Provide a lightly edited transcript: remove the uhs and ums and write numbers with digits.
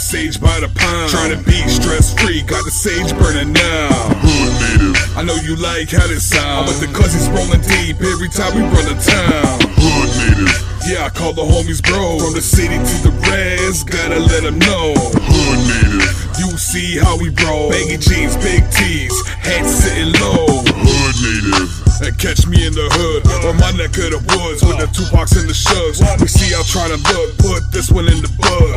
sage by the pound. Trying to be stress-free, got the sage burning now. Hood native, I know you like how this sound, but the cousins rolling deep every time we run to town. hood native, Yeah, I call the homies bro. From the city to the res, gotta let them know. hood native, You see how we roll. Baggy jeans, big tees, hats sitting low. hood native, And catch me in the hood, or my neck of the woods, with the Tupacs and the Shugs. We see y'all trying to look, put this one in the